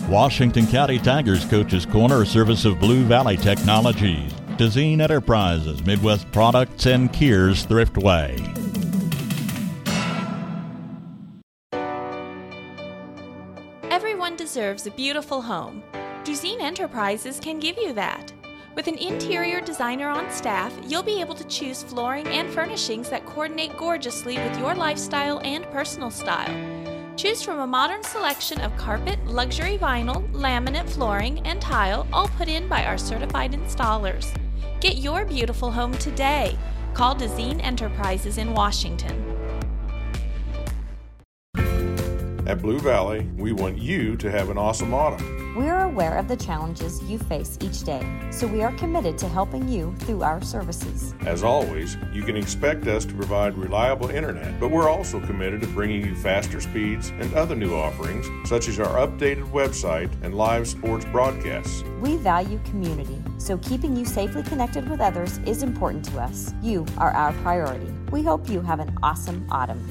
Washington County Tigers Coach's Corner, a service of Blue Valley Technologies, Dezeen Enterprises, Midwest Products, and Kears Thriftway. Everyone deserves a beautiful home. Dezeen Enterprises can give you that. With an interior designer on staff, you'll be able to choose flooring and furnishings that coordinate gorgeously with your lifestyle and personal style. Choose from a modern selection of carpet, luxury vinyl, laminate flooring, and tile, all put in by our certified installers. Get your beautiful home today. Call Dezeen Enterprises in Washington. At Blue Valley, we want you to have an awesome autumn. We are aware of the challenges you face each day, so we are committed to helping you through our services. As always, you can expect us to provide reliable internet, but we're also committed to bringing you faster speeds and other new offerings, such as our updated website and live sports broadcasts. We value community, so keeping you safely connected with others is important to us. You are our priority. We hope you have an awesome autumn.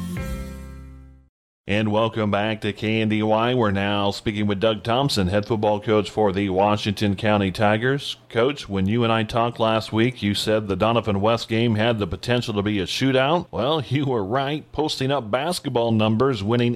And welcome back to KNDY. We're now speaking with Doug Thompson, head football coach for the Washington County Tigers. Coach, when you and I talked last week, you said the Donovan West game had the potential to be a shootout. Well, you were right, posting up basketball numbers, winning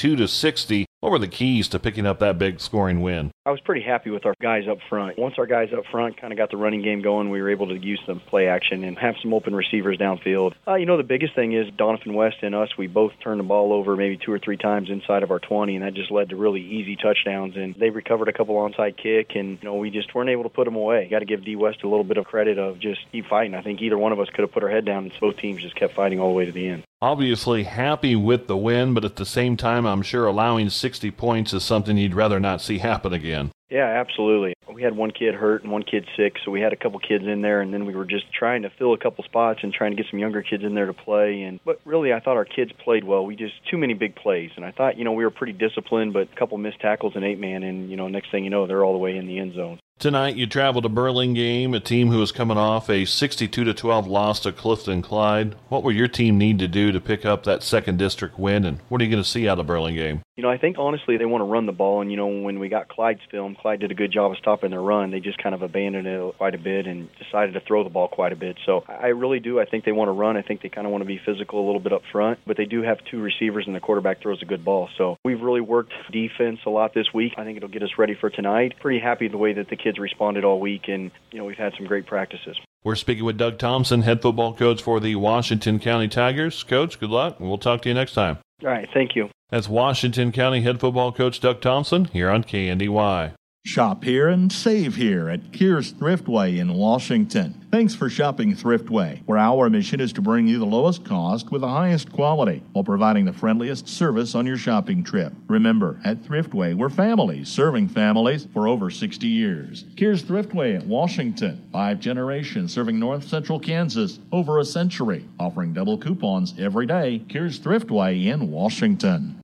82-60. What were the keys to picking up that big scoring win? I was pretty happy with our guys up front. Once our guys up front kind of got the running game going, we were able to use some play action and have some open receivers downfield. The biggest thing is Donovan West and us, we both turned the ball over maybe 2 or 3 times inside of our 20, and that just led to really easy touchdowns. And they recovered a couple onside kick, and we just weren't able to put them away. Got to give D West a little bit of credit of just keep fighting. I think either one of us could have put our head down, and both teams just kept fighting all the way to the end. Obviously happy with the win, but at the same time, I'm sure allowing 60 points is something you'd rather not see happen again. Yeah, absolutely. We had one kid hurt and one kid sick, so we had a couple kids in there, and then we were just trying to fill a couple spots and trying to get some younger kids in there to play. But really, I thought our kids played well. We just too many big plays, and I thought, we were pretty disciplined, but a couple missed tackles and 8-man, and next thing you know, they're all the way in the end zone. Tonight, you traveled to Burlingame, a team who was coming off a 62-12 loss to Clifton Clyde. What will your team need to do to pick up that second district win, and what are you going to see out of Burlingame? I think, honestly, they want to run the ball, and, when we got Clyde's film, Clyde did a good job of stopping their run. They just kind of abandoned it quite a bit and decided to throw the ball quite a bit. So I really do. I think they want to run. I think they kind of want to be physical a little bit up front, but they do have 2 receivers, and the quarterback throws a good ball. So we've really worked defense a lot this week. I think it'll get us ready for tonight. Pretty happy the way that the kids responded all week, and, we've had some great practices. We're speaking with Doug Thompson, head football coach for the Washington County Tigers. Coach, good luck, and we'll talk to you next time. All right, thank you. That's Washington County head football coach Doug Thompson here on KNDY. Shop here and save here at Kears Thriftway in Washington. Thanks for shopping Thriftway, where our mission is to bring you the lowest cost with the highest quality while providing the friendliest service on your shopping trip. Remember, at Thriftway, we're families serving families for over 60 years. Kears Thriftway in Washington, 5 generations serving north central Kansas over a century, offering double coupons every day. Kears Thriftway in Washington.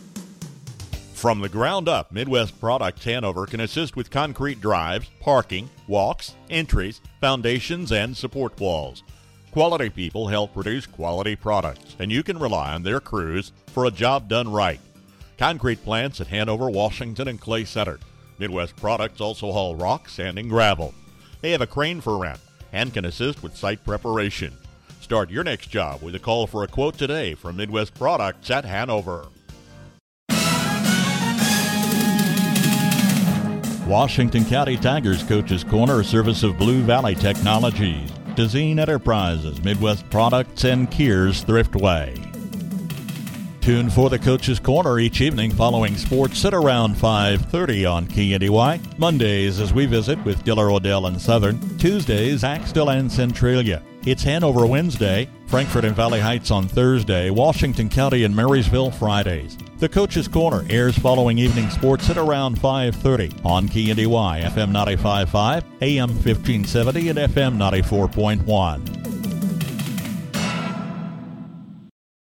From the ground up, Midwest Products Hanover can assist with concrete drives, parking, walks, entries, foundations, and support walls. Quality people help produce quality products, and you can rely on their crews for a job done right. Concrete plants at Hanover, Washington, and Clay Center. Midwest Products also haul rock, sand, and gravel. They have a crane for rent and can assist with site preparation. Start your next job with a call for a quote today from Midwest Products at Hanover. Washington County Tigers Coach's Corner, a service of Blue Valley Technologies, Dezeen Enterprises, Midwest Products, and Kears Thriftway. Tune for the Coach's Corner each evening following sports at around 5:30 on KNDY. Mondays as we visit with Diller Odell and Southern. Tuesdays, Axtell and Centralia. It's Hanover Wednesday, Frankfort and Valley Heights on Thursday, Washington County and Marysville Fridays. The Coach's Corner airs following evening sports at around 5:30 on KNDY, FM 95.5, AM 1570, and FM 94.1.